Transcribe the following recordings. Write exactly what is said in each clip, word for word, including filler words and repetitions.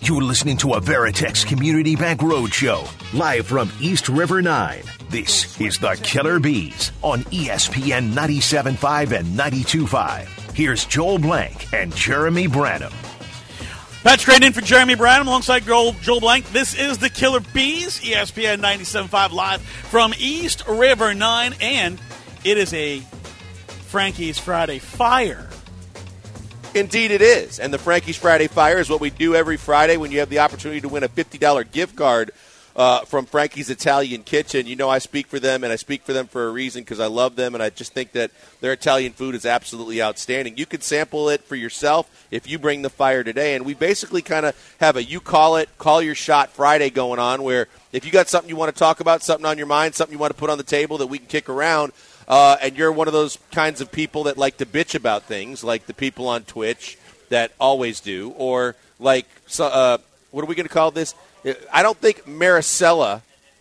You're listening to a Veritex Community Bank Roadshow, live from East River nine. This is the Killer Bees on E S P N ninety-seven point five and ninety-two point five. Here's Joel Blank and Jeremy Branham. Patrick Creighton in for Jeremy Branham alongside Joel, Joel Blank. This is the Killer Bees, E S P N ninety-seven point five live from East River nine, and it is a Frankie's Friday Fire. Indeed it is. And the Frankie's Friday Fire is what we do every Friday when you have the opportunity to win a fifty dollars gift card uh, from Frankie's Italian Kitchen. You know I speak for them, and I speak for them for a reason because I love them, and I just think that their Italian food is absolutely outstanding. You can sample it for yourself if you bring the fire today. And we basically kind of have a you call it, call your shot Friday going on where if you got something you want to talk about, something on your mind, something you want to put on the table that we can kick around, Uh, and you're one of those kinds of people that like to bitch about things, like the people on Twitch that always do, or like, uh, what are we going to call this? I don't think Maricela,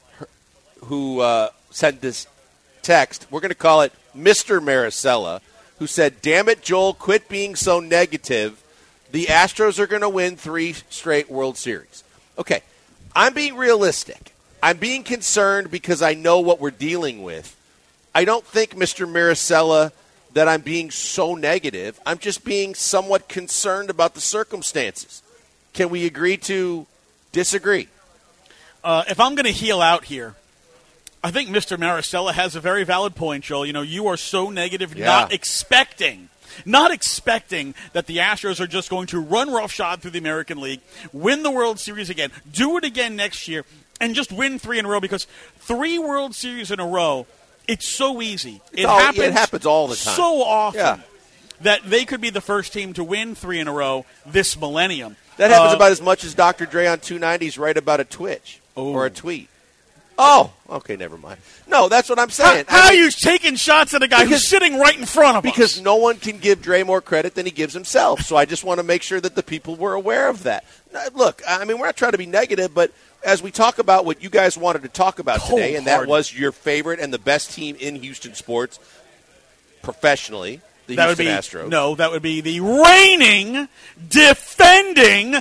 who uh, sent this text, we're going to call it Mister Maricela, who said, damn it, Joel, quit being so negative. The Astros are going to win three straight World Series. Okay, I'm being realistic. I'm being concerned because I know what we're dealing with. I don't think, Mister Maricela, that I'm being so negative. I'm just being somewhat concerned about the circumstances. Can we agree to disagree? Uh, if I'm going to heel out here, I think Mister Maricela has a very valid point, Joel. You know, you are so negative, yeah. not expecting, not expecting that the Astros are just going to run roughshod through the American League, win the World Series again, do it again next year, and just win three in a row because three World Series in a row, it's so easy. It, all, happens, it happens all the time. So often yeah. that they could be the first team to win three in a row this millennium. That happens uh, about as much as Doctor Dre on two nineties right about a Twitch oh. or a tweet. Oh, okay, never mind. No, that's what I'm saying. How, how I mean, are you taking shots at a guy because, who's sitting right in front of because us? Because no one can give Dre more credit than he gives himself. So I just want to make sure that the people were aware of that. Look, I mean, we're not trying to be negative, but as we talk about what you guys wanted to talk about Cold today, and that was your favorite and the best team in Houston sports professionally, the that Houston would be, Astros. No, that would be the reigning, defending,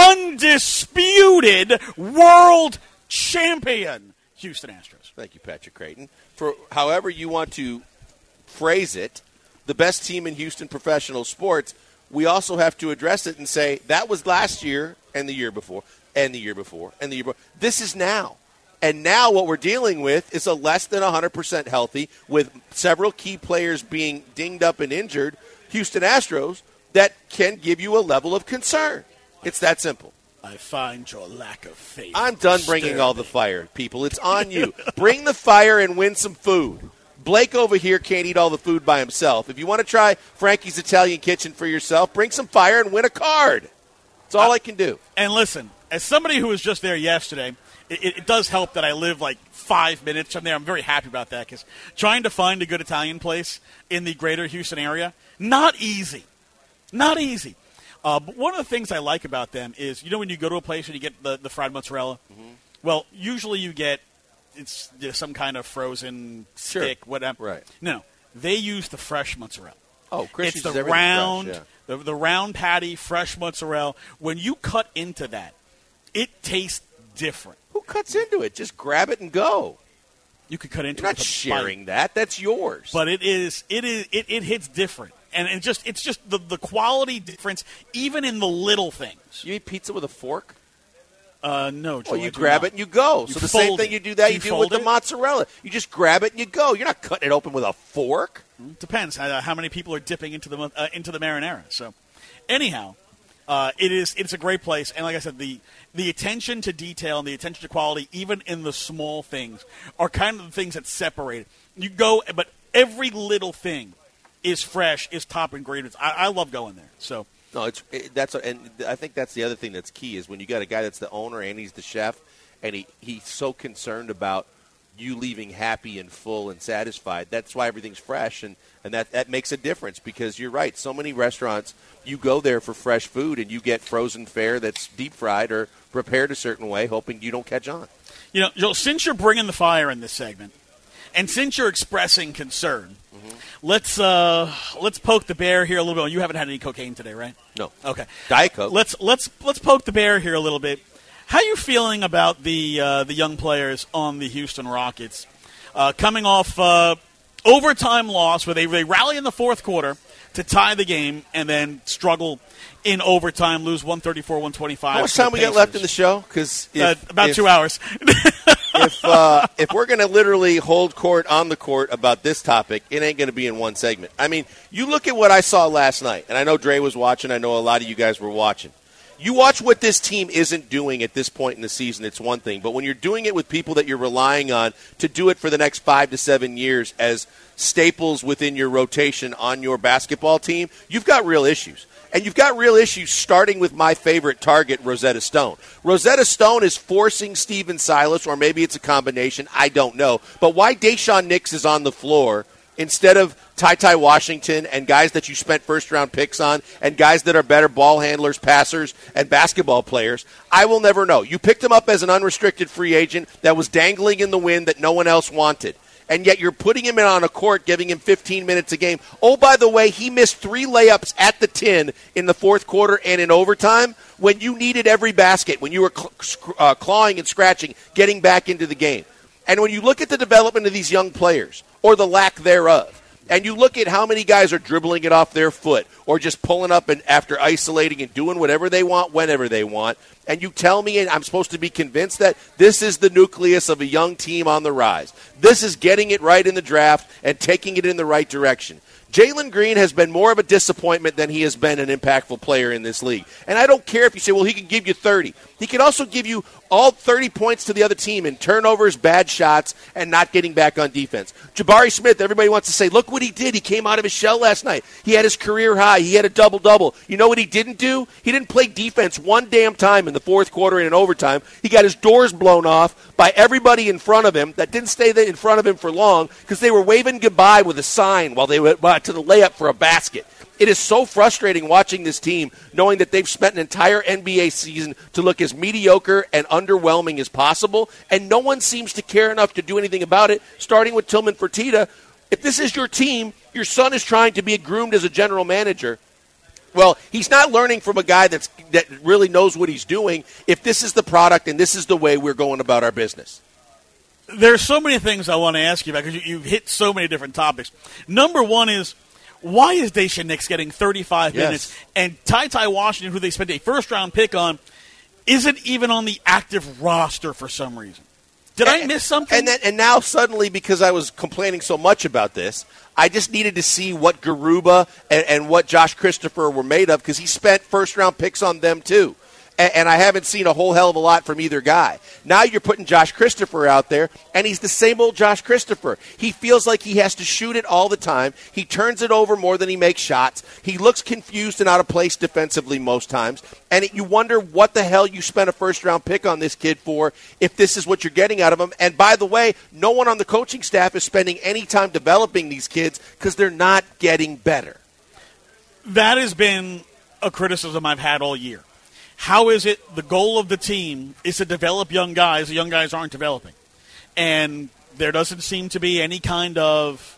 undisputed world champion Houston Astros. Thank you, Patrick Creighton. For however you want to phrase it, the best team in Houston professional sports, we also have to address it and say that was last year and the year before. And the year before, and the year before. This is now. And now what we're dealing with is a less than one hundred percent healthy, with several key players being dinged up and injured, Houston Astros, that can give you a level of concern. It's that simple. I find your lack of faith. I'm done bringing all the fire, people. It's on you. Bring the fire and win some food. Blake over here can't eat all the food by himself. If you want to try Frankie's Italian Kitchen for yourself, bring some fire and win a card. That's all uh, I can do. And listen, as somebody who was just there yesterday, it, it does help that I live like five minutes from there. I'm very happy about that because trying to find a good Italian place in the greater Houston area, not easy. Not easy. Uh, but one of the things I like about them is, you know when you go to a place and you get the, the fried mozzarella? Mm-hmm. Well, usually you get it's you know, some kind of frozen sure. stick, whatever. Right. No, they use the fresh mozzarella. Oh, Chris it's uses the everything round, fresh, yeah. the, the round patty, fresh mozzarella. When you cut into that, it tastes different. Who cuts into it? Just grab it and go. You could cut into You're it. Not sharing bite. that. That's yours. But it is. It is. It, it hits different, and it just it's just the the quality difference, even in the little things. You eat pizza with a fork? Uh, no, Joe, Well, you I do grab not. it and you go. You so the same thing it. you do that do you, you do with the it? mozzarella. You just grab it and you go. You're not cutting it open with a fork. Depends how, how many people are dipping into the uh, into the marinara. So, anyhow, uh, it is it's a great place, and like I said, the the attention to detail and the attention to quality, even in the small things, are kind of the things that separate it. You go, but every little thing is fresh, is top ingredients. I, I love going there. So. No, it's it, that's and I think that's the other thing that's key is when you got a guy that's the owner and he's the chef, and he, he's so concerned about you leaving happy and full and satisfied. That's why everything's fresh, and, and that, that makes a difference because you're right. So many restaurants, you go there for fresh food and you get frozen fare that's deep fried or prepared a certain way, hoping you don't catch on. You know, Joel, since you're bringing the fire in this segment, And since you're expressing concern, mm-hmm. let's uh, let's poke the bear here a little bit. You haven't had any cocaine today, right? No. Okay. Diet Coke. Let's let's let's poke the bear here a little bit. How are you feeling about the uh, the young players on the Houston Rockets uh, coming off uh, overtime loss where they, they rally in the fourth quarter to tie the game and then struggle in overtime, lose one thirty-four one twenty-five. How much time we got left in the show? Because uh, about if, two hours. if uh, if we're going to literally hold court on the court about this topic, it ain't going to be in one segment. I mean, you look at what I saw last night, and I know Dre was watching. I know a lot of you guys were watching. You watch what this team isn't doing at this point in the season, it's one thing. But when you're doing it with people that you're relying on to do it for the next five to seven years as staples within your rotation on your basketball team, you've got real issues. And you've got real issues starting with my favorite target, Rosetta Stone. Rosetta Stone is forcing Steven Silas, or maybe it's a combination, I don't know. But why Daishawn Nix is on the floor instead of Ty Ty Washington and guys that you spent first-round picks on and guys that are better ball handlers, passers, and basketball players, I will never know. You picked him up as an unrestricted free agent that was dangling in the wind that no one else wanted. And yet you're putting him in on a court, giving him fifteen minutes a game. Oh, by the way, he missed three layups at the tin in the fourth quarter and in overtime when you needed every basket, when you were cl- uh, clawing and scratching, getting back into the game. And when you look at the development of these young players, or the lack thereof, and you look at how many guys are dribbling it off their foot or just pulling up and after isolating and doing whatever they want whenever they want, and you tell me and I'm supposed to be convinced that this is the nucleus of a young team on the rise. This is getting it right in the draft and taking it in the right direction. Jalen Green has been more of a disappointment than he has been an impactful player in this league. And I don't care if you say, well, he can give you thirty. He can also give you all thirty points to the other team in turnovers, bad shots, and not getting back on defense. Jabari Smith, everybody wants to say, look what he did. He came out of his shell last night. He had his career high. He had a double-double. You know what he didn't do? He didn't play defense one damn time in the fourth quarter and in overtime. He got his doors blown off by everybody in front of him that didn't stay in front of him for long because they were waving goodbye with a sign while they went to the layup for a basket. It is so frustrating watching this team knowing that they've spent an entire N B A season to look as mediocre and underwhelming as possible, and no one seems to care enough to do anything about it, starting with Tillman Fertitta. If this is your team, your son is trying to be groomed as a general manager. Well, he's not learning from a guy that's that really knows what he's doing if this is the product and this is the way we're going about our business. There's so many things I want to ask you about because you, you've hit so many different topics. Number one is, why is Daishawn Nix getting thirty-five yes. minutes and Ty Ty Washington, who they spent a first-round pick on, isn't even on the active roster for some reason? Did and, I miss something? And, then, and now suddenly, because I was complaining so much about this, I just needed to see what Garuba and, and what Josh Christopher were made of because he spent first-round picks on them too. And I haven't seen a whole hell of a lot from either guy. Now you're putting Josh Christopher out there, and he's the same old Josh Christopher. He feels like he has to shoot it all the time. He turns it over more than he makes shots. He looks confused and out of place defensively most times. And it, you wonder what the hell you spent a first-round pick on this kid for if this is what you're getting out of him. And by the way, no one on the coaching staff is spending any time developing these kids because they're not getting better. That has been a criticism I've had all year. How is it the goal of the team is to develop young guys? The young guys aren't developing. And there doesn't seem to be any kind of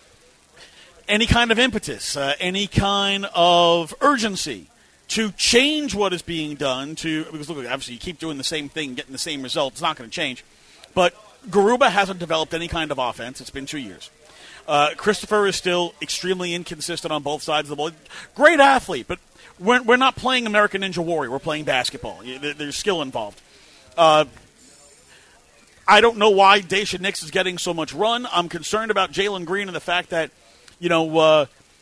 any kind of impetus, uh, any kind of urgency to change what is being done. To because, look, obviously you keep doing the same thing, getting the same result. It's not going to change. But Garuba hasn't developed any kind of offense. It's been two years. Uh, Christopher is still extremely inconsistent on both sides of the ball. Great athlete, but We're, we're not playing American Ninja Warrior. We're playing basketball. There's skill involved. Uh, I don't know why Daishawn Nix is getting so much run. I'm concerned about Jalen Green and the fact that, you know, uh,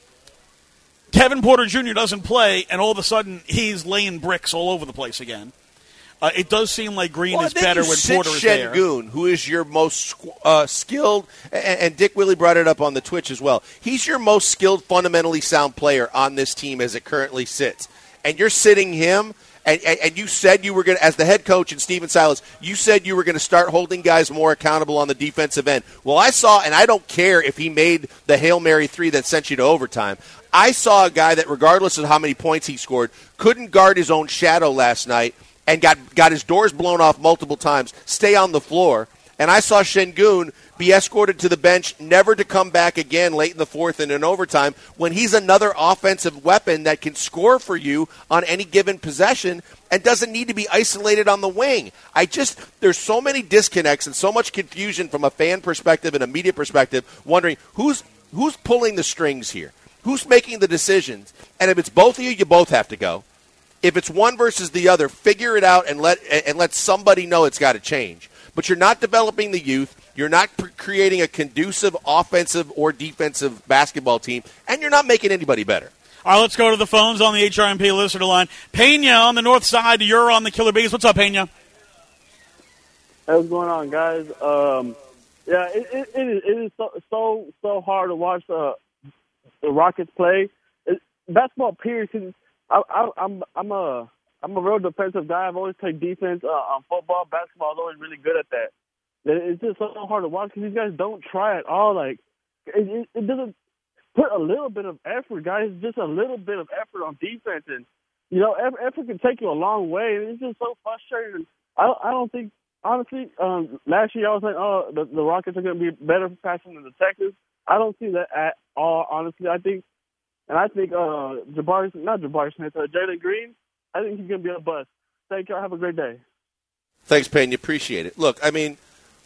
Kevin Porter Junior doesn't play, and all of a sudden he's laying bricks all over the place again. Uh, it does seem like Green well, is better when Porter is there. Sengun, who is your most uh, skilled, and, and Dick Willie brought it up on the Twitch as well. He's your most skilled, fundamentally sound player on this team as it currently sits. And you're sitting him, and, and, and you said you were going to, as the head coach and Steven Silas, you said you were going to start holding guys more accountable on the defensive end. Well, I saw, and I don't care if he made the Hail Mary three that sent you to overtime. I saw a guy that, regardless of how many points he scored, couldn't guard his own shadow last night, and got, got his doors blown off multiple times, stay on the floor, And I saw Şengün be escorted to the bench, never to come back again late in the fourth and in overtime, when he's another offensive weapon that can score for you on any given possession and doesn't need to be isolated on the wing. I just, there's so many disconnects and so much confusion from a fan perspective and a media perspective, wondering who's who's pulling the strings here, who's making the decisions. And if it's both of you, you both have to go. If it's one versus the other, figure it out and let and let somebody know it's got to change. But you're not developing the youth. You're not pr- creating a conducive offensive or defensive basketball team, and you're not making anybody better. All right, let's go to the phones on the H R M P listener line. Pena on the north side. You're on the Killer Bees. What's up, Pena? Hey, what's going on, guys? Um, yeah, it, it, it is, it is so, so so hard to watch the the Rockets play. It, basketball, period. Cause I, I, I'm I'm a I'm a real defensive guy. I've always played defense uh, on football. Basketball is always really good at that. It's just so hard to watch because these guys don't try at all. Like it, it, it doesn't put a little bit of effort, guys. Just a little bit of effort on defense, and you know, effort can take you a long way. And it's just so frustrating. I I don't think honestly. Um, last year I was like, oh, the, the Rockets are going to be better passing than the Texans. I don't see that at all. Honestly, I think, and I think uh, Jabari, not Jabari Smith, uh, Jalen Green. I think he's going to be a bust. Thank y'all. Have a great day. Thanks, Pena. Appreciate it. Look, I mean,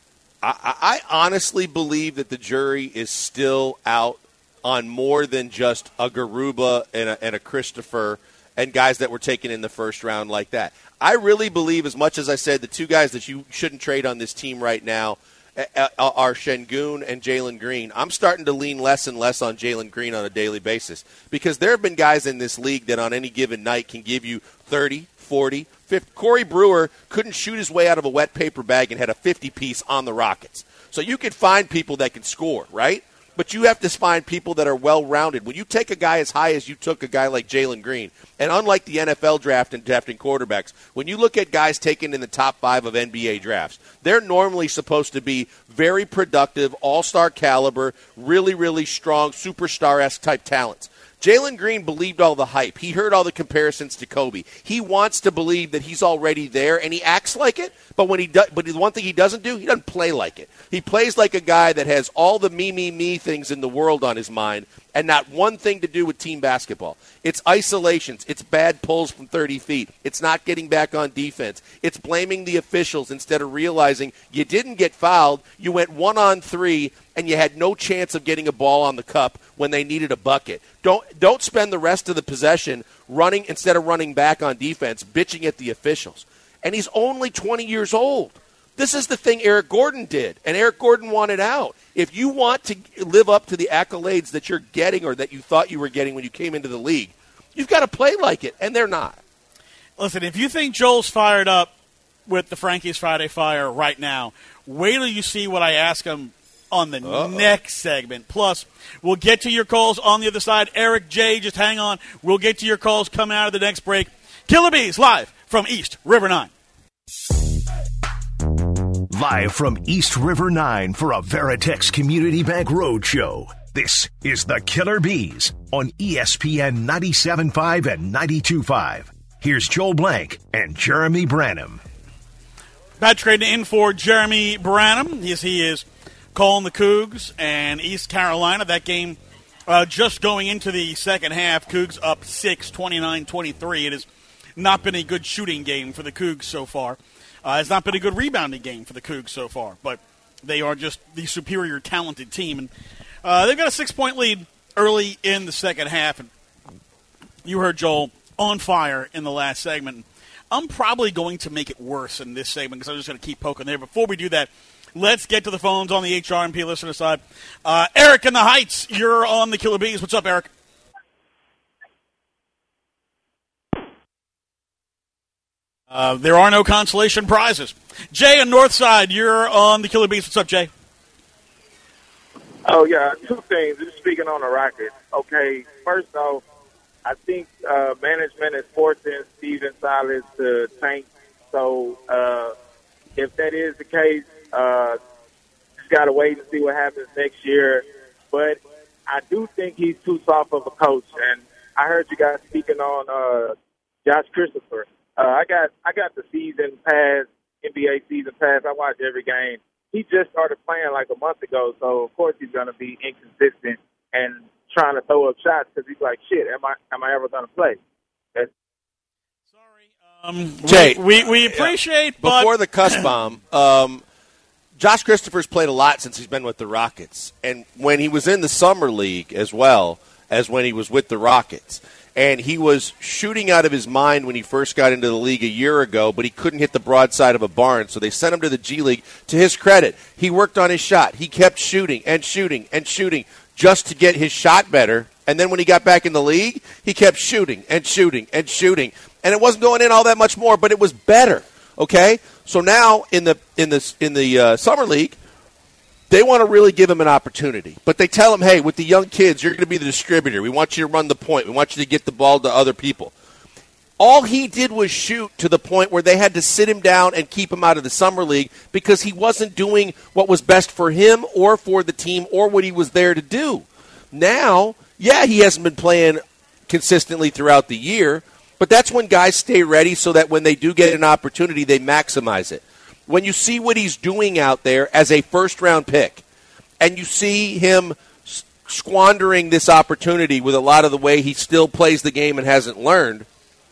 I, I honestly believe that the jury is still out on more than just a Garuba and a, and a Christopher and guys that were taken in the first round like that. I really believe, as much as I said, the two guys that you shouldn't trade on this team right now are Şengün and Jalen Green. I'm starting to lean less and less on Jalen Green on a daily basis because there have been guys in this league that on any given night can give you thirty, forty, fifty. Corey Brewer couldn't shoot his way out of a wet paper bag and had a fifty-piece on the Rockets. So you can find people that can score, right? But you have to find people that are well-rounded. When you take a guy as high as you took a guy like Jalen Green, and unlike the N F L draft and drafting quarterbacks, when you look at guys taken in the top five of N B A drafts, they're normally supposed to be very productive, all-star caliber, really, really strong, superstar-esque type talents. Jalen Green believed all the hype. He heard all the comparisons to Kobe. He wants to believe that he's already there, and he acts like it. But when he do, but the one thing he doesn't do, he doesn't play like it. He plays like a guy that has all the me, me, me things in the world on his mind, and not one thing to do with team basketball. It's isolations. It's bad pulls from thirty feet. It's not getting back on defense. It's blaming the officials instead of realizing you didn't get fouled. You went one on three, and you had no chance of getting a ball on the cup when they needed a bucket. Don't don't spend the rest of the possession running instead of running back on defense, bitching at the officials. And he's only twenty years old. This is the thing Eric Gordon did, and Eric Gordon wanted out. If you want to live up to the accolades that you're getting or that you thought you were getting when you came into the league, you've got to play like it, and they're not. Listen, if you think Joel's fired up with the Frankie's Friday Fire right now, wait till you see what I ask him on the Uh-oh. next segment. Plus, we'll get to your calls on the other side. Eric J., just hang on. We'll get to your calls coming out of the next break. Killer Bees live from East River nine. Live from East River nine for a Veritex Community Bank Roadshow. This is the Killer Bees on E S P N ninety-seven point five and ninety-two point five. Here's Joel Blank and Jeremy Branham. Pat trading in for Jeremy Branham. Yes, he is calling the Cougs and East Carolina. That game uh, just going into the second half. Cougs up six, twenty-nine twenty-three. It has not been a good shooting game for the Cougs so far. Uh, it's not been a good rebounding game for the Cougs so far, but they are just the superior talented team. And uh, they've got a six-point lead early in the second half. And you heard Joel on fire in the last segment. I'm probably going to make it worse in this segment because I'm just going to keep poking there. Before we do that, let's get to the phones on the H R M P listener side. Uh, Eric in the Heights, you're on the Killer Bees. What's up, Eric? Uh, there are no consolation prizes. Jay on Northside, you're on the Killer Bees. What's up, Jay? Oh, yeah, two things. Just speaking on the Rockets. Okay, first off, I think uh, management is forcing Steven Silas to tank. So uh, if that is the case, uh, just got to wait and see what happens next year. But I do think he's too soft of a coach. And I heard you guys speaking on uh, Josh Christopher. Uh, I got I got the season pass, N B A season pass. I watch every game. he just started playing like a month ago, so of course he's going to be inconsistent and trying to throw up shots because he's like, shit, am I am I ever going to play? That's- Sorry, um, Jay, we, we, we appreciate, but before the cuss bomb, um, Josh Christopher's played a lot since he's been with the Rockets, and when he was in the summer league as well as when he was with the Rockets. And he was shooting out of his mind when he first got into the league a year ago, but he couldn't hit the broadside of a barn, so they sent him to the G League. To his credit, he worked on his shot. He kept shooting and shooting and shooting just to get his shot better. And then when he got back in the league, he kept shooting and shooting and shooting. And it wasn't going in all that much more, but it was better. Okay? So now in the in the, in the uh, summer league, they want to really give him an opportunity. But they tell him, hey, with the young kids, you're going to be the distributor. We want you to run the point. We want you to get the ball to other people. All he did was shoot to the point where they had to sit him down and keep him out of the summer league because he wasn't doing what was best for him or for the team or what he was there to do. Now, yeah, he hasn't been playing consistently throughout the year, but that's when guys stay ready so that when they do get an opportunity, they maximize it. When you see what he's doing out there as a first-round pick, and you see him squandering this opportunity with a lot of the way he still plays the game and hasn't learned,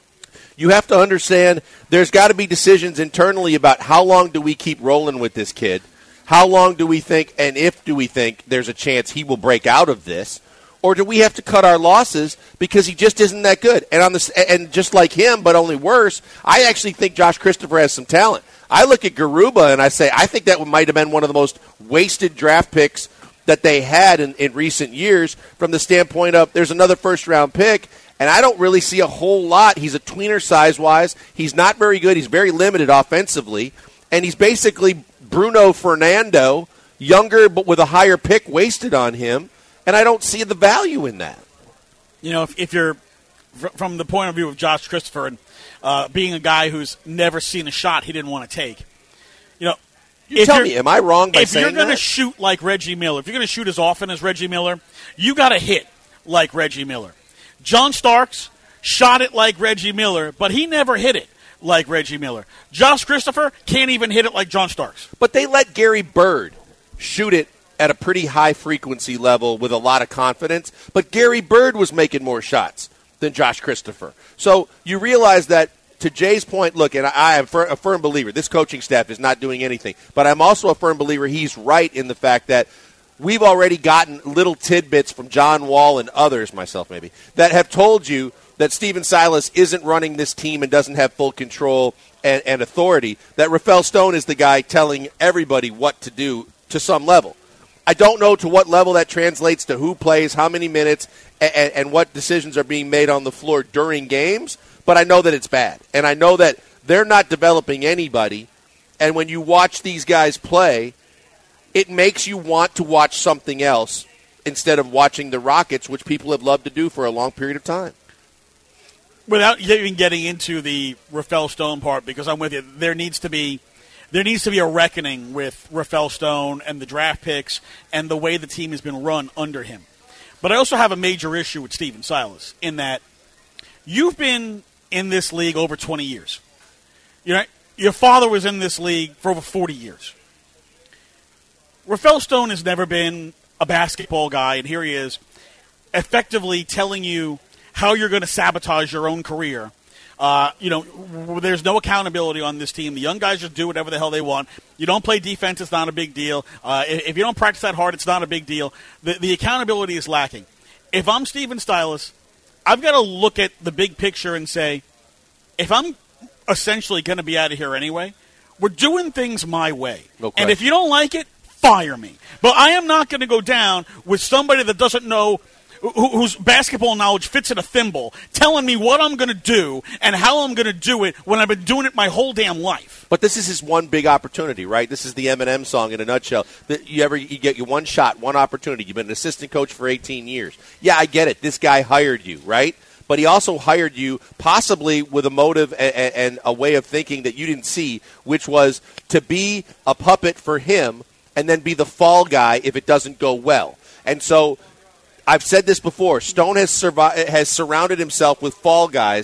you have to understand there's got to be decisions internally about how long do we keep rolling with this kid, how long do we think, and if do we think there's a chance he will break out of this, or do we have to cut our losses because he just isn't that good? And on this, and just like him, but only worse, I actually think Josh Christopher has some talent. I look at Garuba and I say, I think that might have been one of the most wasted draft picks that they had in, in recent years from the standpoint of there's another first-round pick, and I don't really see a whole lot. He's a tweener size-wise. He's not very good. He's very limited offensively, and he's basically Bruno Fernando, younger but with a higher pick wasted on him, and I don't see the value in that. You know, if, if you're from the point of view of Josh Christopher and uh, being a guy who's never seen a shot he didn't want to take, you know, you tell me, am I wrong by saying that? If you're going to shoot like Reggie Miller, if you're going to shoot as often as Reggie Miller, you got to hit like Reggie Miller. John Starks shot it like Reggie Miller, but he never hit it like Reggie Miller. Josh Christopher can't even hit it like John Starks. But they let Gary Bird shoot it at a pretty high frequency level with a lot of confidence, but Gary Bird was making more shots than Josh Christopher. So you realize that, to Jay's point, look, and I am a firm believer, this coaching staff is not doing anything, but I'm also a firm believer he's right in the fact that we've already gotten little tidbits from John Wall and others, myself maybe, that have told you that Stephen Silas isn't running this team and doesn't have full control and, and authority, that Rafael Stone is the guy telling everybody what to do to some level. I don't know to what level that translates to who plays, how many minutes, and, and what decisions are being made on the floor during games, but I know that it's bad. And I know that they're not developing anybody, and when you watch these guys play, it makes you want to watch something else instead of watching the Rockets, which people have loved to do for a long period of time. Without even getting into the Rafael Stone part, because I'm with you, there needs to be there needs to be a reckoning with Rafael Stone and the draft picks and the way the team has been run under him. But I also have a major issue with Stephen Silas in that you've been in this league over twenty years. You know, your father was in this league for over forty years. Rafael Stone has never been a basketball guy, and here he is effectively telling you how you're going to sabotage your own career. Uh, you know, there's no accountability on this team. The young guys just do whatever the hell they want. You don't play defense, it's not a big deal. Uh, if you don't practice that hard, it's not a big deal. The, the accountability is lacking. If I'm Stephen Silas, I've got to look at the big picture and say, if I'm essentially going to be out of here anyway, we're doing things my way. No and if you don't like it, fire me. But I am not going to go down with somebody that doesn't know, whose basketball knowledge fits in a thimble, telling me what I'm going to do and how I'm going to do it when I've been doing it my whole damn life. But this is his one big opportunity, right? This is the Eminem song in a nutshell. You ever you get your one shot, one opportunity. You've been an assistant coach for eighteen years. Yeah, I get it. This guy hired you, right? But he also hired you possibly with a motive and, and a way of thinking that you didn't see, which was to be a puppet for him and then be the fall guy if it doesn't go well. And so I've said this before. Stone has survi- has surrounded himself with fall guys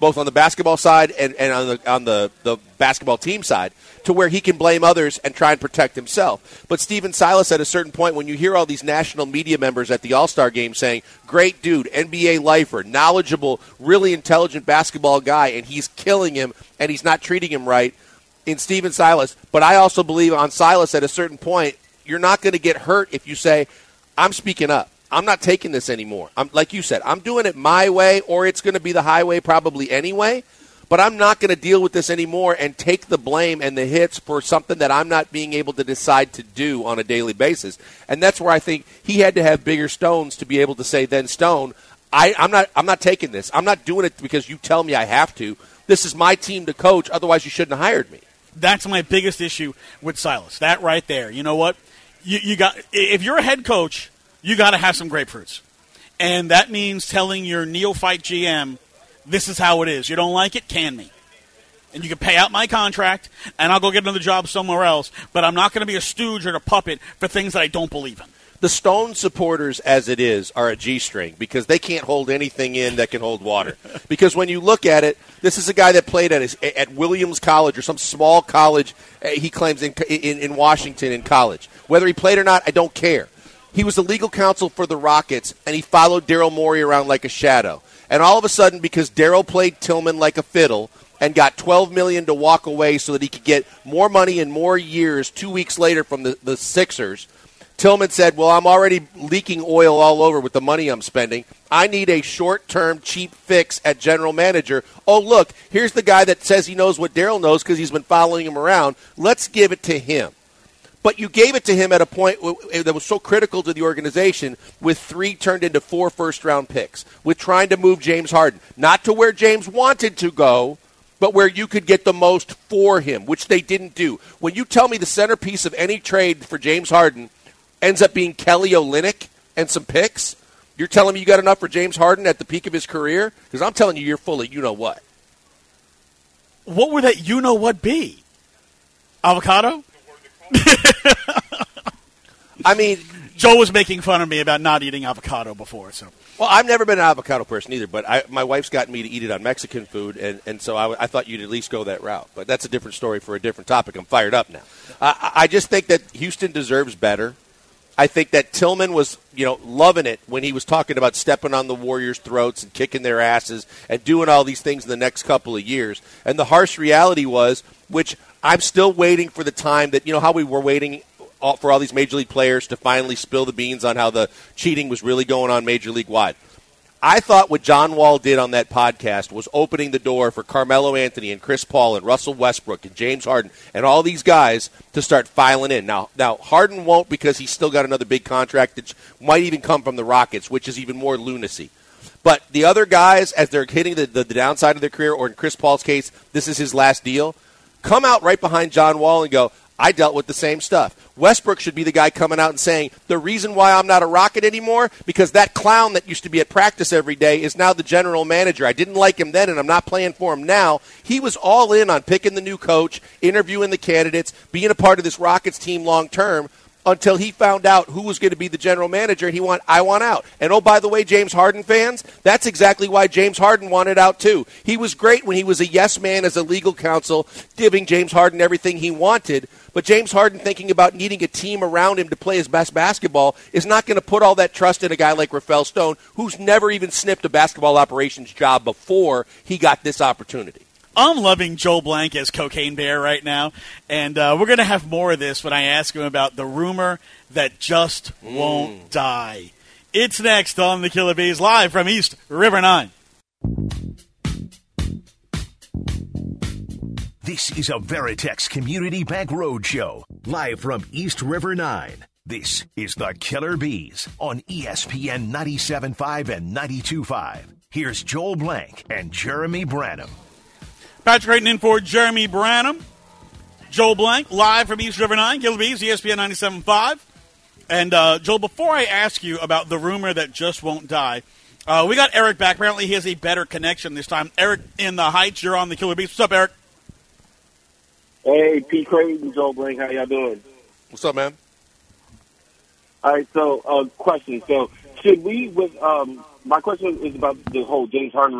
both on the basketball side and, and on the on the, the basketball team side, to where he can blame others and try and protect himself. But Stephen Silas, at a certain point, when you hear all these national media members at the All-Star game saying, great dude, N B A lifer, knowledgeable, really intelligent basketball guy, and he's killing him and he's not treating him right, in Stephen Silas. But I also believe on Silas at a certain point, you're not going to get hurt if you say, I'm speaking up. I'm not taking this anymore. I'm, like you said, I'm doing it my way, or it's going to be the highway probably anyway, but I'm not going to deal with this anymore and take the blame and the hits for something that I'm not being able to decide to do on a daily basis. And that's where I think he had to have bigger stones to be able to say, then Stone, I, I'm not I'm not taking this. I'm not doing it because you tell me I have to. This is my team to coach, otherwise you shouldn't have hired me. That's my biggest issue with Silas. That right there. You know what? You, you got if you're a head coach, you got to have some grapefruits. And that means telling your neophyte G M, this is how it is. You don't like it? Can me. And you can pay out my contract, and I'll go get another job somewhere else, but I'm not going to be a stooge or a puppet for things that I don't believe in. The Stone supporters, as it is, are a G-string because they can't hold anything in that can hold water. Because when you look at it, this is a guy that played at his, at Williams College or some small college, he claims, in, in, in Washington in college. Whether he played or not, I don't care. He was the legal counsel for the Rockets, and he followed Daryl Morey around like a shadow. And all of a sudden, because Daryl played Tillman like a fiddle and got twelve million dollars to walk away so that he could get more money in more years two weeks later from the, the Sixers, Tillman said, well, I'm already leaking oil all over with the money I'm spending. I need a short-term, cheap fix at general manager. Oh, look, here's the guy that says he knows what Daryl knows because he's been following him around. Let's give it to him. But you gave it to him at a point that was so critical to the organization, with three turned into four first-round picks, with trying to move James Harden. Not to where James wanted to go, but where you could get the most for him, which they didn't do. When you tell me the centerpiece of any trade for James Harden ends up being Kelly Olynyk and some picks, you're telling me you got enough for James Harden at the peak of his career? Because I'm telling you, you're full of you-know-what. What would that you-know-what be? Avocado? I mean, Joe was making fun of me about not eating avocado before. So, well, I've never been an avocado person either, but I, my wife's gotten me to eat it on Mexican food, and, and so I, I thought you'd at least go that route. But that's a different story for a different topic. I'm fired up now. I, I just think that Houston deserves better. I think that Tillman was, you know, loving it when he was talking about stepping on the Warriors' throats and kicking their asses and doing all these things in the next couple of years. And the harsh reality was, which I'm still waiting for the time that, you know, how we were waiting for all these Major League players to finally spill the beans on how the cheating was really going on Major League-wide. I thought what John Wall did on that podcast was opening the door for Carmelo Anthony and Chris Paul and Russell Westbrook and James Harden and all these guys to start filing in. Now, now Harden won't, because he's still got another big contract that might even come from the Rockets, which is even more lunacy. But the other guys, as they're hitting the, the, the downside of their career, or in Chris Paul's case, this is his last deal, come out right behind John Wall and go, I dealt with the same stuff. Westbrook should be the guy coming out and saying, the reason why I'm not a Rocket anymore, because that clown that used to be at practice every day is now the general manager. I didn't like him then, and I'm not playing for him now. He was all in on picking the new coach, interviewing the candidates, being a part of this Rockets team long term, until he found out who was going to be the general manager, and he went, I want out. And, oh, by the way, James Harden fans, that's exactly why James Harden wanted out, too. He was great when he was a yes man as a legal counsel, giving James Harden everything he wanted. But James Harden, thinking about needing a team around him to play his best basketball, is not going to put all that trust in a guy like Rafael Stone, who's never even sniffed a basketball operations job before he got this opportunity. I'm loving Joe Blank as Cocaine Bear right now, and uh, we're going to have more of this when I ask him about the rumor that just mm. won't die. It's next on the Killer Bees, live from East River nine. This is a Veritex Community Bank Roadshow, live from East River nine. This is the Killer Bees on E S P N ninety-seven point five and ninety-two point five. Here's Joel Blank and Jeremy Branham. Patrick Creighton in for Jeremy Branham. Joel Blank, live from East River nine, Killer Bees, E S P N ninety-seven point five. And, uh, Joel, before I ask you about the rumor that just won't die, uh, we got Eric back. Apparently he has a better connection this time. Eric in the Heights, you're on the Killer Bees. What's up, Eric? Hey, P. Creighton, Joel Blank, how y'all doing? What's up, man? All right, so, uh, question. So, should we, with, um, my question is about the whole James Harden rumor.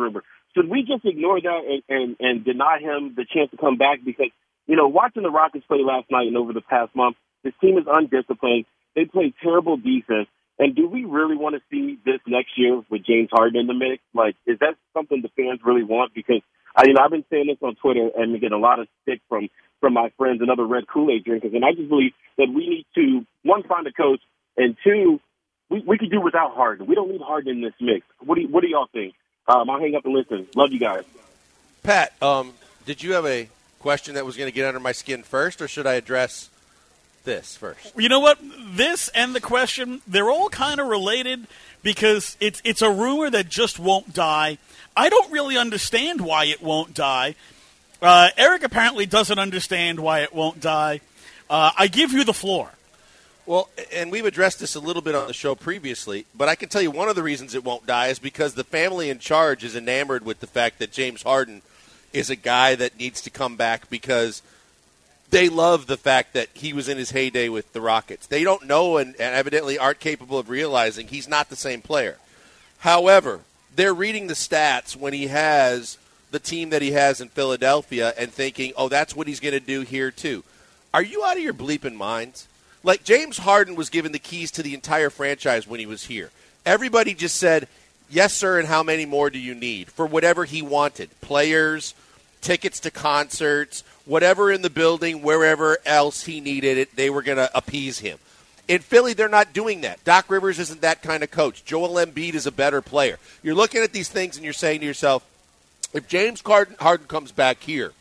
should we just ignore that and, and, and deny him the chance to come back? Because, you know, watching the Rockets play last night and over the past month, this team is undisciplined. They play terrible defense. And do we really want to see this next year with James Harden in the mix? Like, is that something the fans really want? Because, I, you know, I've been saying this on Twitter and getting a lot of stick from, from my friends and other Red Kool-Aid drinkers. And I just believe that we need to, one, find a coach, and two, we, we could do without Harden. We don't need Harden in this mix. What do, you, what do y'all think? Um, I'll hang up and listen. Love you guys. Pat, um, did you have a question that was going to get under my skin first, or should I address this first? You know what? This and the question, they're all kind of related because it's it's a rumor that just won't die. I don't really understand why it won't die. Uh, Eric apparently doesn't understand why it won't die. Uh, I give you the floor. Well, and we've addressed this a little bit on the show previously, but I can tell you one of the reasons it won't die is because the family in charge is enamored with the fact that James Harden is a guy that needs to come back because they love the fact that he was in his heyday with the Rockets. They don't know and, and evidently aren't capable of realizing he's not the same player. However, they're reading the stats when he has the team that he has in Philadelphia and thinking, oh, that's what he's going to do here too. Are you out of your bleeping minds? Like, James Harden was given the keys to the entire franchise when he was here. Everybody just said, yes, sir, and how many more do you need? For whatever he wanted. Players, tickets to concerts, whatever in the building, wherever else he needed it, they were going to appease him. In Philly, they're not doing that. Doc Rivers isn't that kind of coach. Joel Embiid is a better player. You're looking at these things and you're saying to yourself, if James Harden, Harden comes back here,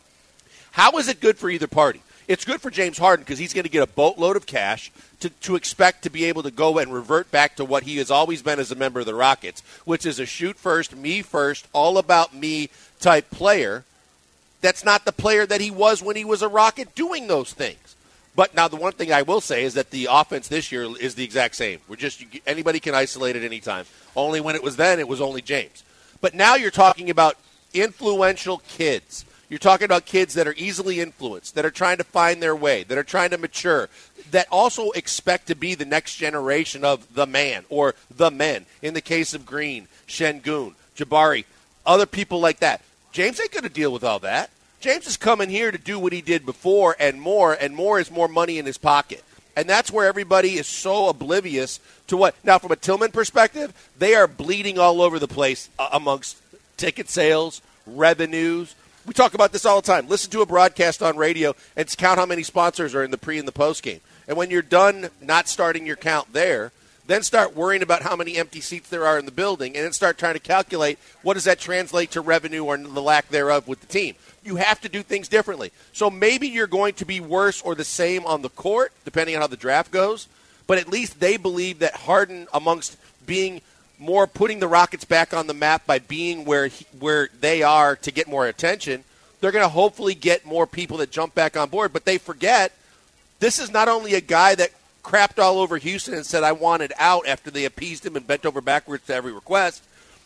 how is it good for either party? It's good for James Harden because he's going to get a boatload of cash to, to expect to be able to go and revert back to what he has always been as a member of the Rockets, which is a shoot first, me first, all about me type player. That's not the player that he was when he was a Rocket doing those things. But now the one thing I will say is that the offense this year is the exact same. We're just anybody can isolate it anytime. Only when it was then, it was only James. But now you're talking about influential kids. You're talking about kids that are easily influenced, that are trying to find their way, that are trying to mature, that also expect to be the next generation of the man or the men. In the case of Green, Şengün, Jabari, other people like that. James ain't going to deal with all that. James is coming here to do what he did before and more, and more is more money in his pocket. And that's where everybody is so oblivious to what. Now, from a Tillman perspective, they are bleeding all over the place uh, amongst ticket sales, revenues. We talk about this all the time. Listen to a broadcast on radio and count how many sponsors are in the pre and the post game. And when you're done not starting your count there, then start worrying about how many empty seats there are in the building, and then start trying to calculate what does that translate to revenue or the lack thereof with the team. You have to do things differently. So maybe you're going to be worse or the same on the court, depending on how the draft goes, but at least they believe that Harden, amongst being more putting the Rockets back on the map by being where he, where they are to get more attention, they're going to hopefully get more people that jump back on board. But they forget this is not only a guy that crapped all over Houston and said, I wanted out after they appeased him and bent over backwards to every request.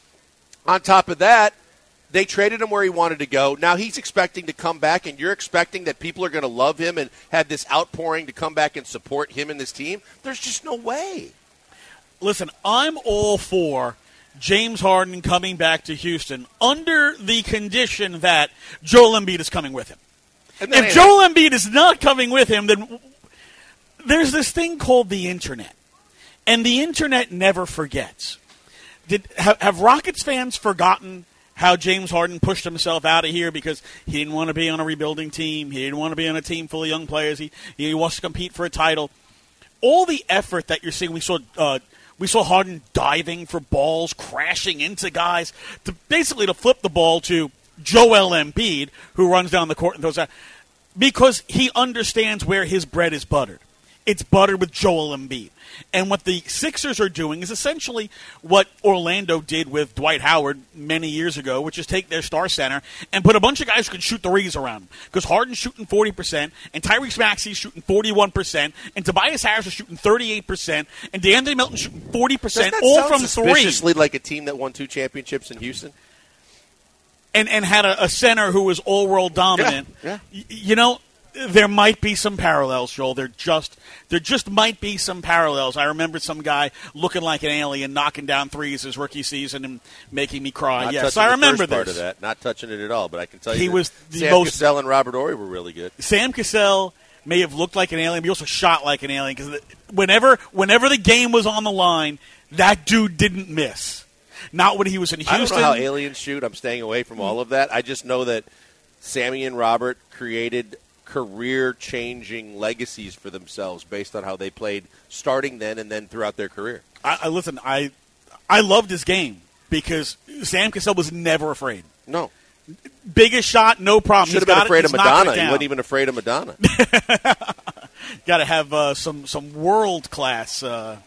On top of that, they traded him where he wanted to go. Now he's expecting to come back, and you're expecting that people are going to love him and have this outpouring to come back and support him and this team. There's just no way. Listen, I'm all for James Harden coming back to Houston under the condition that Joel Embiid is coming with him. If Joel Embiid is not coming with him, then there's this thing called the Internet, and the Internet never forgets. Did have, have Rockets fans forgotten how James Harden pushed himself out of here because he didn't want to be on a rebuilding team, he didn't want to be on a team full of young players, he, he wants to compete for a title? All the effort that you're seeing, we saw uh, we saw Harden diving for balls, crashing into guys, to basically to flip the ball to Joel Embiid, who runs down the court and throws out, because he understands where his bread is buttered. It's buttered with Joel Embiid. And what the Sixers are doing is essentially what Orlando did with Dwight Howard many years ago, which is take their star center and put a bunch of guys who can shoot threes around him. Because Harden's shooting forty percent, and Tyrese Maxey's shooting forty-one percent, and Tobias Harris is shooting thirty-eight percent, and DeAndre Melton's shooting forty percent, all from three. Suspiciously like a team that won two championships in Houston? And and had a, a center who was all-world dominant. Yeah, yeah. Y- you know, there might be some parallels, Joel. There just there just might be some parallels. I remember some guy looking like an alien, knocking down threes his rookie season and making me cry. Not Yes, I remember the first this. Part of that. Not touching it at all, but I can tell you he that was the Sam most, Cassell and Robert Horry were really good. Sam Cassell may have looked like an alien, but he also shot like an alien because whenever whenever the game was on the line, that dude didn't miss. Not when he was in Houston. I don't know how aliens shoot. I'm staying away from all of that. I just know that Sammy and Robert created career-changing legacies for themselves based on how they played starting then and then throughout their career. I, I listen. I I loved his game because Sam Cassell was never afraid. No. Biggest shot, no problem. Should have been afraid of Madonna. He wasn't even afraid of Madonna. Got to have uh, some some world class. Uh,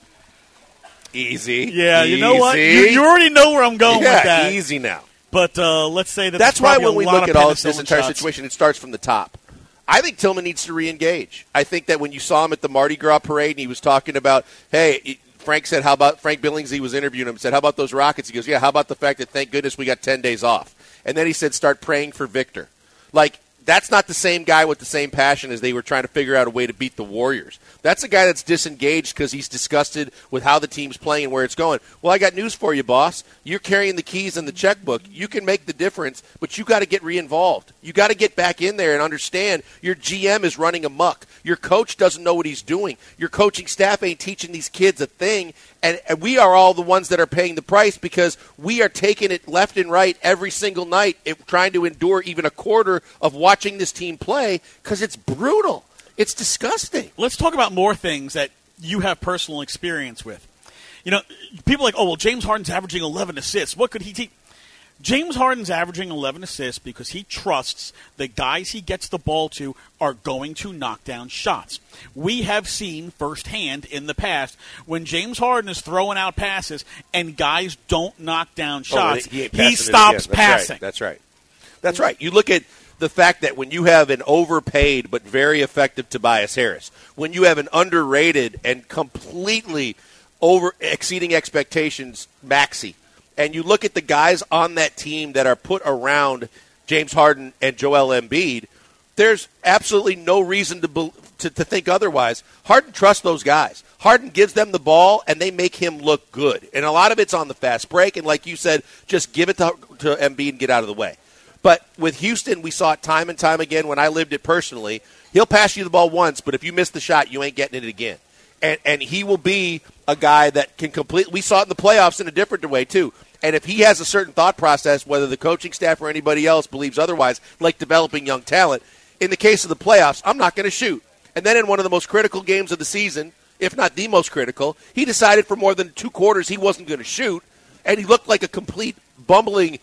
easy. Yeah, easy. you know what? You, you already know where I'm going yeah, with that. Easy now. But uh, let's say that that's why when we look at all this entire shots. situation, it starts from the top. I think Tillman needs to re-engage. I think that when you saw him at the Mardi Gras parade and he was talking about, hey, Frank said, how about Frank Billingsley was interviewing him and said, how about those Rockets? He goes, yeah, how about the fact that thank goodness we got ten days off? And then he said, start praying for Victor. Like, that's not the same guy with the same passion as they were trying to figure out a way to beat the Warriors. That's a guy that's disengaged because he's disgusted with how the team's playing and where it's going. Well, I got news for you, boss. You're carrying the keys and the checkbook. You can make the difference, but you got to get re-involved. You got to get back in there and understand your G M is running amok. Your coach doesn't know what he's doing. Your coaching staff ain't teaching these kids a thing, and, and we are all the ones that are paying the price because we are taking it left and right every single night, it, trying to endure even a quarter of watching this team play because it's brutal. It's disgusting. Let's talk about more things that you have personal experience with. You know, people are like, oh, well, James Harden's averaging eleven assists. What could he teach? James Harden's averaging eleven assists because he trusts the guys he gets the ball to are going to knock down shots. We have seen firsthand in the past when James Harden is throwing out passes and guys don't knock down shots, oh, he, he stops That's passing. Right. That's right. That's right. You look at the fact that when you have an overpaid but very effective Tobias Harris, when you have an underrated and completely over exceeding expectations Maxey, and you look at the guys on that team that are put around James Harden and Joel Embiid, there's absolutely no reason to, be, to to think otherwise. Harden trusts those guys. Harden gives them the ball, and they make him look good. And a lot of it's on the fast break, and like you said, just give it to, to Embiid and get out of the way. But with Houston, we saw it time and time again when I lived it personally. He'll pass you the ball once, but if you miss the shot, you ain't getting it again. And and he will be a guy that can complete. We saw it in the playoffs in a different way, too. And if he has a certain thought process, whether the coaching staff or anybody else believes otherwise, like developing young talent, in the case of the playoffs, I'm not going to shoot. And then in one of the most critical games of the season, if not the most critical, he decided for more than two quarters he wasn't going to shoot, and he looked like a complete bumbling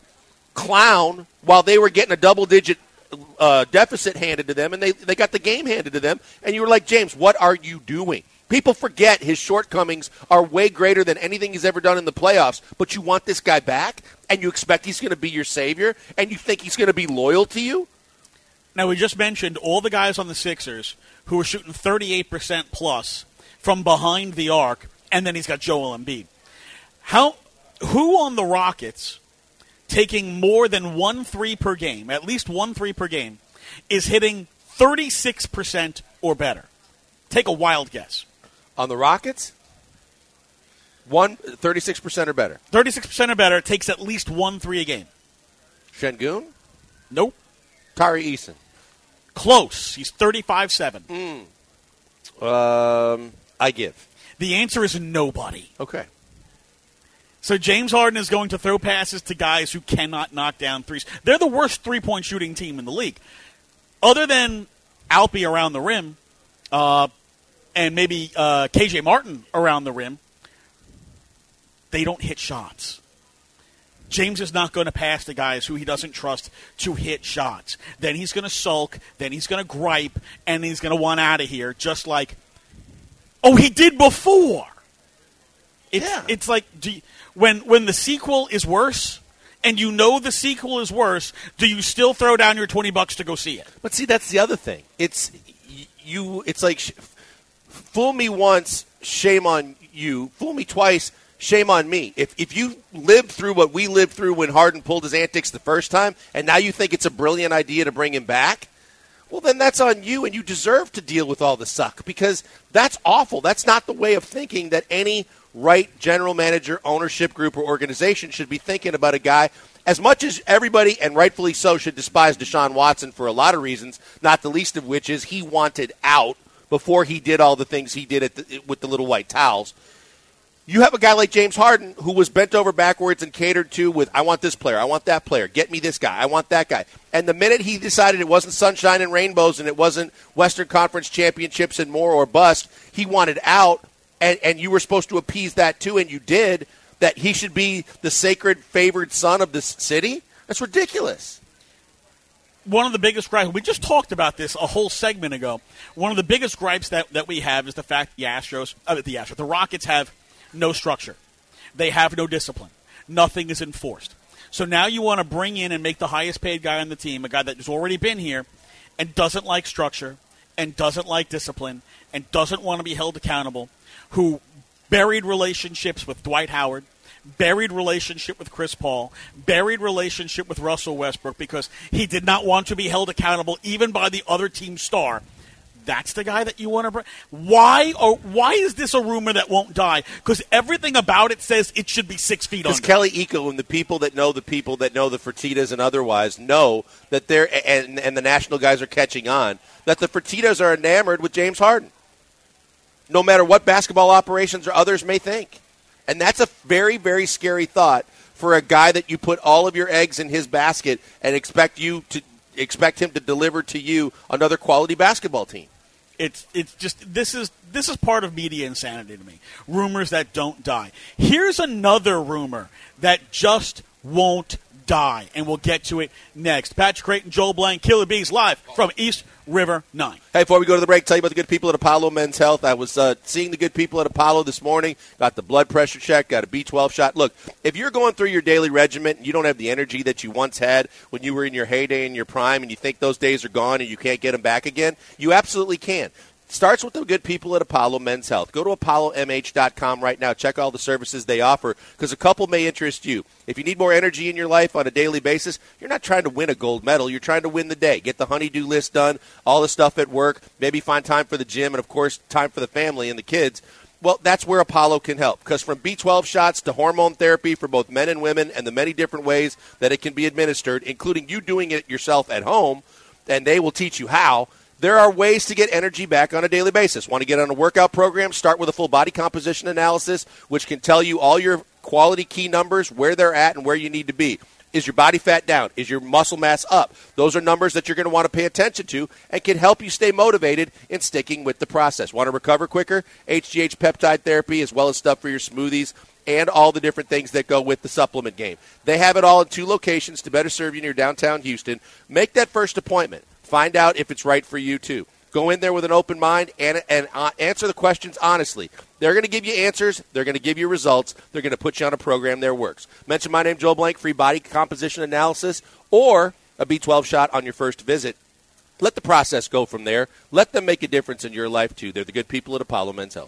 clown while they were getting a double-digit uh, deficit handed to them, and they, they got the game handed to them. And you were like, James, what are you doing? People forget his shortcomings are way greater than anything he's ever done in the playoffs, but you want this guy back, and you expect he's going to be your savior, and you think he's going to be loyal to you? Now, we just mentioned all the guys on the Sixers who are shooting thirty-eight percent plus from behind the arc, and then he's got Joel Embiid. How, who on the Rockets, taking more than one three per game, at least one three per game, is hitting thirty-six percent or better? Take a wild guess. On the Rockets? One, thirty-six percent or better. thirty-six percent or better takes at least one three a game. Şengün? Nope. Tari Eason? Close. He's thirty-five seven. Mm. Um, I give. The answer is nobody. Okay. So James Harden is going to throw passes to guys who cannot knock down threes. They're the worst three-point shooting team in the league. Other than Alpi around the rim, uh, and maybe uh, K J Martin around the rim, they don't hit shots. James is not going to pass to guys who he doesn't trust to hit shots. Then he's going to sulk, then he's going to gripe, and he's going to want out of here, just like, oh, he did before. It's, yeah. it's like, do you, when when the sequel is worse, and you know the sequel is worse, do you still throw down your twenty bucks to go see it? But see, that's the other thing. It's you. It's like, fool me once, shame on you. Fool me twice, shame on me. If if you lived through what we lived through when Harden pulled his antics the first time, and now you think it's a brilliant idea to bring him back, well, then that's on you, and you deserve to deal with all the suck because that's awful. That's not the way of thinking that any right general manager, ownership group, or organization should be thinking about a guy. As much as everybody, and rightfully so, should despise Deshaun Watson for a lot of reasons, not the least of which is he wanted out before he did all the things he did at the, with the little white towels. You have a guy like James Harden who was bent over backwards and catered to with, I want this player, I want that player, get me this guy, I want that guy. And the minute he decided it wasn't sunshine and rainbows and it wasn't Western Conference championships and more or bust, he wanted out, and, and you were supposed to appease that too, and you did, that he should be the sacred favored son of this city? That's ridiculous. One of the biggest gripes, we just talked about this a whole segment ago, one of the biggest gripes that, that we have is the fact the Astros, uh, the Astros, the Rockets have no structure. They have no discipline. Nothing is enforced. So now you want to bring in and make the highest paid guy on the team, a guy that has already been here and doesn't like structure and doesn't like discipline and doesn't want to be held accountable, who buried relationships with Dwight Howard, buried relationship with Chris Paul, buried relationship with Russell Westbrook because he did not want to be held accountable even by the other team's star. That's the guy that you want to bring. Why or why is this a rumor that won't die? Because everything about it says it should be six feet under. Because Kelly Iko and the people that know the people that know the Fertittas and otherwise know that they're and, and the national guys are catching on that the Fertittas are enamored with James Harden, no matter what basketball operations or others may think. And that's a very, very scary thought for a guy that you put all of your eggs in his basket and expect you to expect him to deliver to you another quality basketball team. It's it's just this is this is part of media insanity to me. Rumors that don't die. Here's another rumor that just won't die, and we'll get to it next. Patrick Creighton, Joel Blank, Killer Bees live from East River nine. Hey, before we go to the break, tell you about the good people at Apollo Men's Health. I was uh, seeing the good people at Apollo this morning, got the blood pressure check, got a B twelve shot. Look, if you're going through your daily regimen and you don't have the energy that you once had when you were in your heyday and your prime and you think those days are gone and you can't get them back again, you absolutely can. Starts with the good people at Apollo Men's Health. Go to apollo m h dot com right now. Check all the services they offer because a couple may interest you. If you need more energy in your life on a daily basis, you're not trying to win a gold medal. You're trying to win the day. Get the honey-do list done, all the stuff at work, maybe find time for the gym, and, of course, time for the family and the kids. Well, that's where Apollo can help because from B twelve shots to hormone therapy for both men and women and the many different ways that it can be administered, including you doing it yourself at home, and they will teach you how. There are ways to get energy back on a daily basis. Want to get on a workout program? Start with a full body composition analysis, which can tell you all your quality key numbers, where they're at, and where you need to be. Is your body fat down? Is your muscle mass up? Those are numbers that you're going to want to pay attention to and can help you stay motivated in sticking with the process. Want to recover quicker? H G H peptide therapy, as well as stuff for your smoothies and all the different things that go with the supplement game. They have it all in two locations to better serve you near downtown Houston. Make that first appointment. Find out if it's right for you, too. Go in there with an open mind and, and uh, answer the questions honestly. They're going to give you answers. They're going to give you results. They're going to put you on a program that works. Mention my name, Joel Blank, free body composition analysis, or a B twelve shot on your first visit. Let the process go from there. Let them make a difference in your life, too. They're the good people at Apollo Men's Health.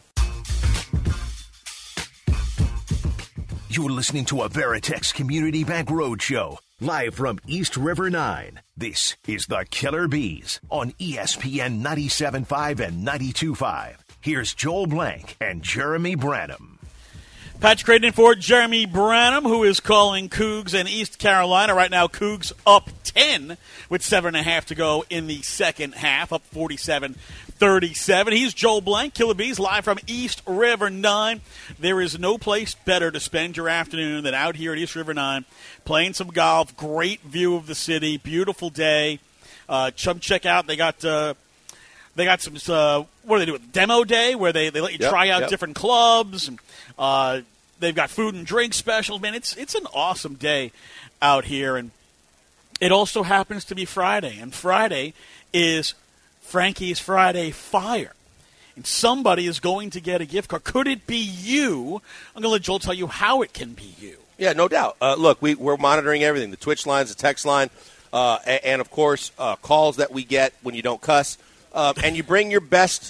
You're listening to a Veritex Community Bank Roadshow. Live from East River nine, this is the Killer Bees on E S P N ninety-seven point five and ninety-two point five. Here's Joel Blank and Jeremy Branham. Patrick Creighton for Jeremy Branham, who is calling Cougs in East Carolina. Right now, Cougs up ten with seven and a half to go in the second half, up forty-seven thirty-seven. He's Joel Blank, Killer Bees, live from East River nine. There is no place better to spend your afternoon than out here at East River nine, playing some golf, great view of the city, beautiful day. Uh, come check out, they got uh, they got some, uh, what do they do, demo day, where they, they let you yep, try out yep. different clubs. And, uh, they've got food and drink specials. Man, it's, it's an awesome day out here. And it also happens to be Friday, and Friday is Frankie's Friday Fire. And somebody is going to get a gift card. Could it be you? I'm going to let Joel tell you how it can be you. Yeah, no doubt. Uh, look, we, we're monitoring everything, the Twitch lines, the text line, uh, and, and, of course, uh, calls that we get when you don't cuss. Uh, and you bring your best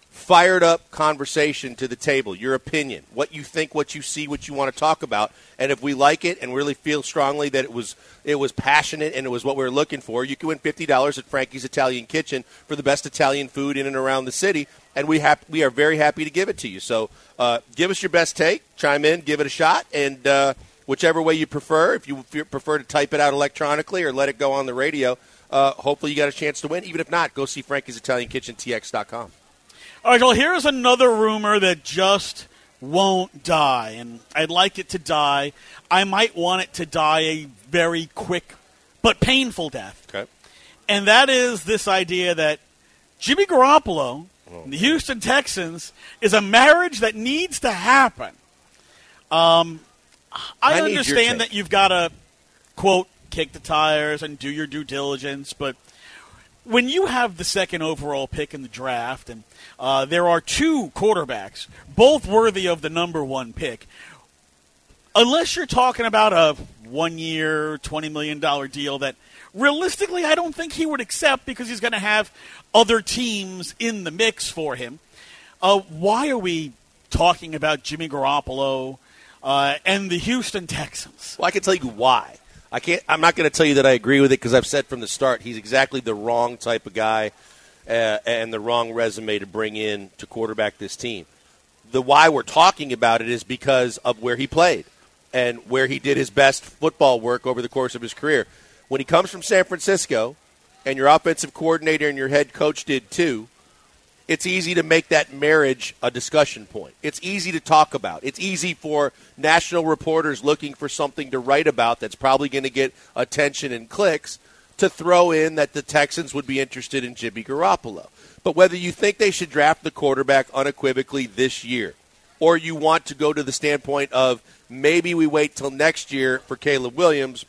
fired up conversation to the table, your opinion, what you think, what you see, what you want to talk about. And if we like it and really feel strongly that it was it was passionate and it was what we were looking for, you can win fifty dollars at Frankie's Italian Kitchen for the best Italian food in and around the city. And we have, we are very happy to give it to you. So uh, give us your best take, chime in, give it a shot, and uh, whichever way you prefer, if you prefer to type it out electronically or let it go on the radio, uh, hopefully you got a chance to win. Even if not, go see Frankie's Italian Kitchen, T X dot com. All right, well, here's another rumor that just won't die, and I'd like it to die. I might want it to die a very quick but painful death. Okay. And that is this idea that Jimmy Garoppolo oh, and the Houston Texans is a marriage that needs to happen. Um, I, I understand that you've got to, quote, kick the tires and do your due diligence, but when you have the second overall pick in the draft and uh, there are two quarterbacks, both worthy of the number one pick, unless you're talking about a one-year, twenty million dollars deal that realistically I don't think he would accept because he's going to have other teams in the mix for him, uh, why are we talking about Jimmy Garoppolo uh, and the Houston Texans? Well, I can tell you why. I can't. I'm not going to tell you that I agree with it because I've said from the start he's exactly the wrong type of guy uh, and the wrong resume to bring in to quarterback this team. The why we're talking about it is because of where he played and where he did his best football work over the course of his career. When he comes from San Francisco and your offensive coordinator and your head coach did too, it's easy to make that marriage a discussion point. It's easy to talk about. It's easy for national reporters looking for something to write about that's probably going to get attention and clicks to throw in that the Texans would be interested in Jimmy Garoppolo. But whether you think they should draft the quarterback unequivocally this year or you want to go to the standpoint of maybe we wait till next year for Caleb Williams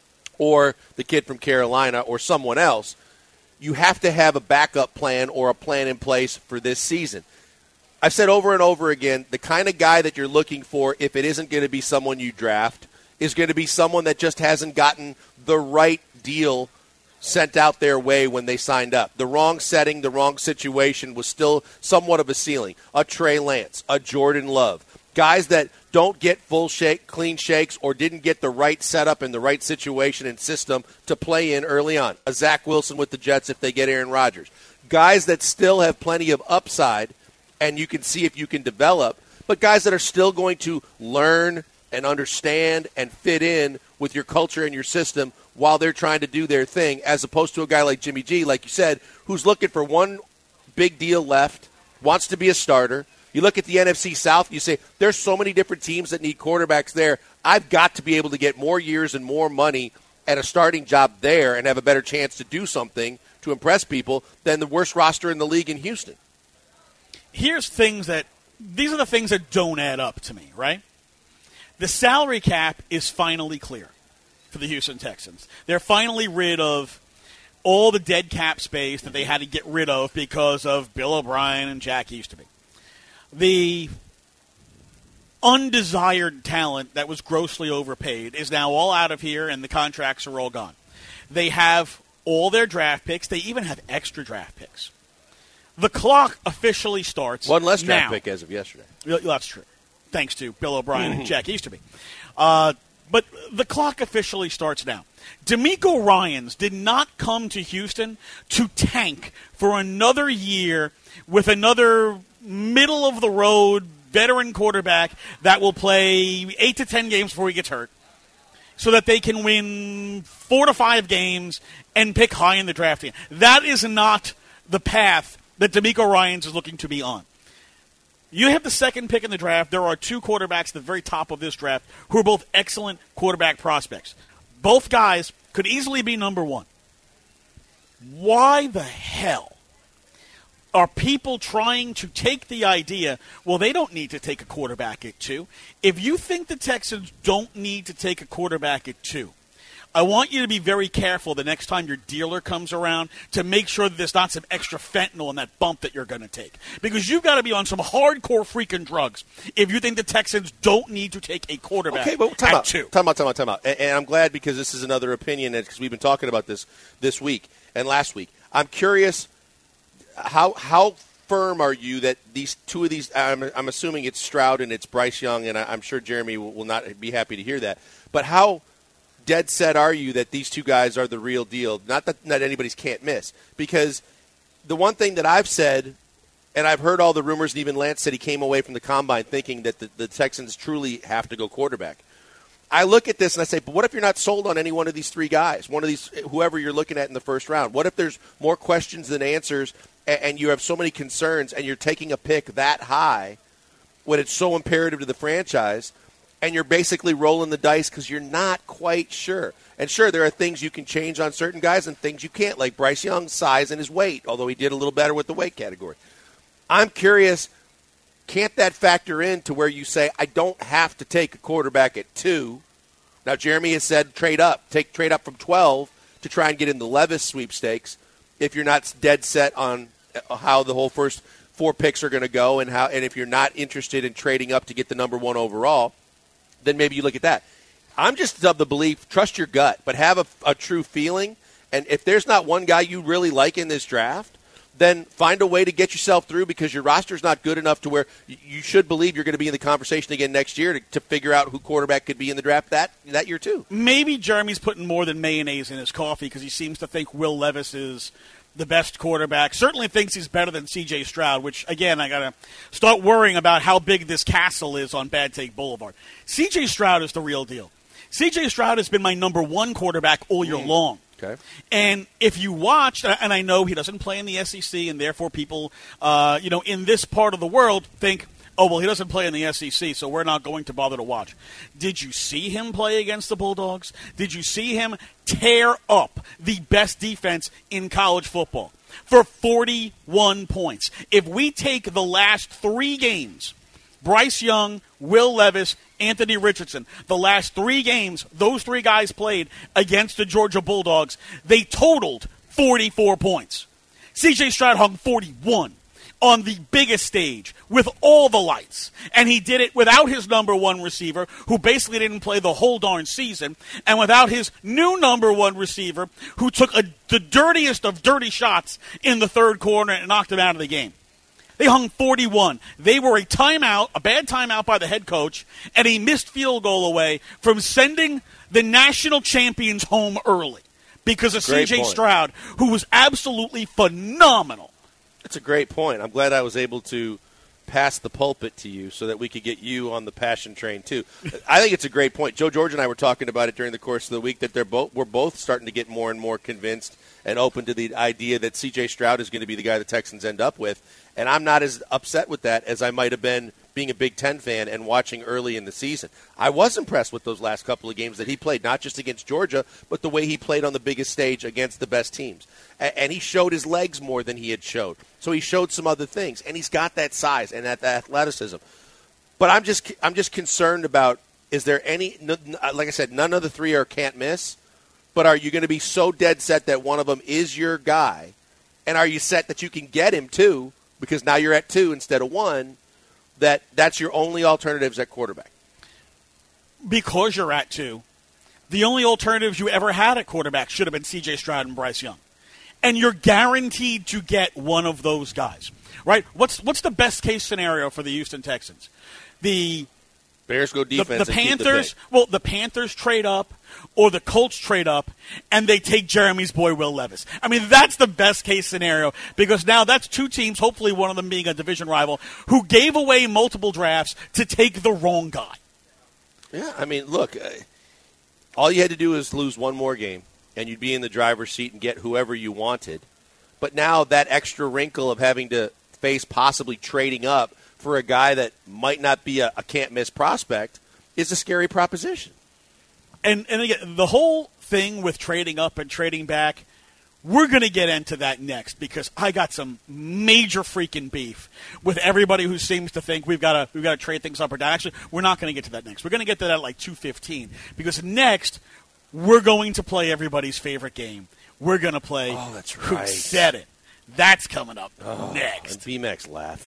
or the kid from Carolina or someone else, you have to have a backup plan or a plan in place for this season. I've said over and over again, the kind of guy that you're looking for, if it isn't going to be someone you draft, is going to be someone that just hasn't gotten the right deal sent out their way when they signed up. The wrong setting, the wrong situation was still somewhat of a ceiling. A Trey Lance, a Jordan Love. Guys that don't get full shake, clean shakes or didn't get the right setup and the right situation and system to play in early on. A Zach Wilson with the Jets if they get Aaron Rodgers. Guys that still have plenty of upside and you can see if you can develop, but guys that are still going to learn and understand and fit in with your culture and your system while they're trying to do their thing, as opposed to a guy like Jimmy G, like you said, who's looking for one big deal left, wants to be a starter. You look at the N F C South, you say, there's so many different teams that need quarterbacks there. I've got to be able to get more years and more money at a starting job there and have a better chance to do something to impress people than the worst roster in the league in Houston. Here's things that, these are the things that don't add up to me, right? The salary cap is finally clear for the Houston Texans. They're finally rid of all the dead cap space that they had to get rid of because of Bill O'Brien and Jack Easterby. The undesired talent that was grossly overpaid is now all out of here, and the contracts are all gone. They have all their draft picks. They even have extra draft picks. The clock officially starts One less draft now. pick as of yesterday. That's true. Thanks to Bill O'Brien and Jack Easterby. Uh, but the clock officially starts now. DeMeco Ryans did not come to Houston to tank for another year with another middle-of-the-road veteran quarterback that will play eight to ten games before he gets hurt so that they can win four to five games and pick high in the draft. That is not the path that DeMeco Ryans is looking to be on. You have the second pick in the draft. There are two quarterbacks at the very top of this draft who are both excellent quarterback prospects. Both guys could easily be number one. Why the hell are people trying to take the idea, well, they don't need to take a quarterback at two? If you think the Texans don't need to take a quarterback at two, I want you to be very careful the next time your dealer comes around to make sure that there's not some extra fentanyl in that bump that you're going to take. Because you've got to be on some hardcore freaking drugs if you think the Texans don't need to take a quarterback okay, but time at out. two. Time out, time out, time out. And, and I'm glad because this is another opinion because we've been talking about this this week and last week. I'm curious how how firm are you that these two of these, I'm, I'm assuming it's Stroud and it's Bryce Young, and I, I'm sure Jeremy will, will not be happy to hear that, but how dead set are you that these two guys are the real deal? Not that, that anybody's can't miss, because the one thing that I've said, and I've heard all the rumors, and even Lance said he came away from the combine thinking that the, the Texans truly have to go quarterback. I look at this and I say, but what if you're not sold on any one of these three guys, one of these, whoever you're looking at in the first round? What if there's more questions than answers, and, and you have so many concerns, and you're taking a pick that high when it's so imperative to the franchise, and you're basically rolling the dice because you're not quite sure? And sure, there are things you can change on certain guys and things you can't, like Bryce Young's size and his weight, although he did a little better with the weight category. I'm curious, can't that factor in to where you say, I don't have to take a quarterback at two? Now, Jeremy has said trade up. Take trade up from twelve to try and get in the Levis sweepstakes if you're not dead set on how the whole first four picks are going to go, and how, and if you're not interested in trading up to get the number one overall, then maybe you look at that. I'm just of the belief, trust your gut, but have a, a true feeling. And if there's not one guy you really like in this draft, then find a way to get yourself through, because your roster's not good enough to where you should believe you're going to be in the conversation again next year to, to figure out who quarterback could be in the draft that, that year too. Maybe Jeremy's putting more than mayonnaise in his coffee because he seems to think Will Levis is the best quarterback. Certainly thinks he's better than C J Stroud, which, again, I got to start worrying about how big this castle is on Bad Take Boulevard. C J Stroud is the real deal. C J Stroud has been my number one quarterback all year mm. long. Okay. And if you watched, and I know he doesn't play in the S E C, and therefore people, uh, you know, in this part of the world think, oh, well, he doesn't play in the S E C, so we're not going to bother to watch. Did you see him play against the Bulldogs? Did you see him tear up the best defense in college football for forty-one points? If we take the last three games, Bryce Young, Will Levis, Anthony Richardson, the last three games those three guys played against the Georgia Bulldogs, they totaled forty-four points. C J Stroud hung forty-one on the biggest stage with all the lights. And he did it without his number one receiver, who basically didn't play the whole darn season, and without his new number one receiver, who took a, the dirtiest of dirty shots in the third quarter and knocked him out of the game. They hung forty-one. They were a timeout, a bad timeout by the head coach, and a missed field goal away from sending the national champions home early because of C J Stroud, who was absolutely phenomenal. That's a great point. I'm glad I was able to pass the pulpit to you so that we could get you on the passion train too. I think it's a great point. Joe George and I were talking about it during the course of the week that they're both we're both starting to get more and more convinced and open to the idea that C J Stroud is going to be the guy the Texans end up with. And I'm not as upset with that as I might have been being a Big Ten fan and watching early in the season. I was impressed with those last couple of games that he played, not just against Georgia, but the way he played on the biggest stage against the best teams. And he showed his legs more than he had showed. So he showed some other things, and he's got that size and that athleticism. But I'm just I'm just concerned about, is there any, like I said, none of the three are can't miss, but are you going to be so dead set that one of them is your guy? And are you set that you can get him too, because now you're at two instead of one, that that's your only alternatives at quarterback? Because you're at two, the only alternatives you ever had at quarterback should have been C J Stroud and Bryce Young. And you're guaranteed to get one of those guys, right? What's what's the best case scenario for the Houston Texans? The Bears go defense. The, the Panthers, the well, the Panthers trade up, or the Colts trade up, and they take Jeremy's boy Will Levis. I mean, that's the best case scenario, because now that's two teams, hopefully one of them being a division rival, who gave away multiple drafts to take the wrong guy. Yeah, I mean, look, uh, all you had to do is lose one more game, and you'd be in the driver's seat and get whoever you wanted. But now that extra wrinkle of having to face possibly trading up for a guy that might not be a, a can't-miss prospect is a scary proposition. And, and again, the whole thing with trading up and trading back, we're going to get into that next, because I got some major freaking beef with everybody who seems to think we've got to we've got to trade things up or down. Actually, we're not going to get to that next. We're going to get to that at like two fifteen, because next we're going to play everybody's favorite game. We're going to play oh, that's Who right. Said It. That's coming up oh, next. And B-Max laugh.